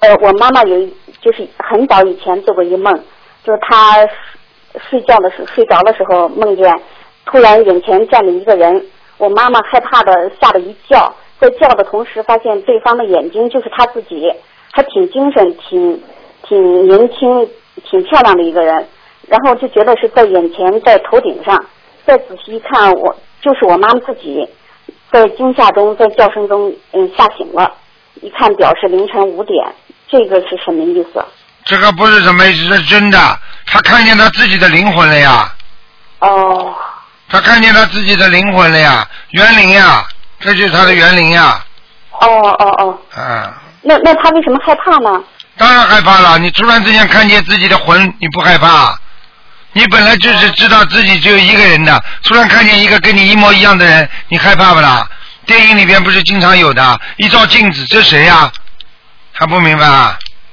我妈妈就是很早以前做过一梦，就是她睡着的时候梦见突然眼前站着一个人，我妈妈害怕的吓了一叫，在叫的同时发现对方的眼睛就是她自己，还挺精神挺年轻挺漂亮的一个人，然后就觉得是在眼前在头顶上，再仔细一看就是我妈妈自己在惊吓中在叫声中吓醒了，一看表是凌晨5点，这个是什么意思？ 这个不是什么意思，是真的，他看见他自己的灵魂了呀。 哦。 他看见他自己的灵魂了呀，园灵呀，这就是他的园灵呀。 哦。那他为什么害怕呢？ 当然害怕了，你突然之间看见自己的魂，你不害怕？你本来就是知道自己只有一个人的，突然看见一个跟你一模一样的人，你害怕不啦？电影里边不是经常有的，一照镜子，这谁呀？还不明白啊？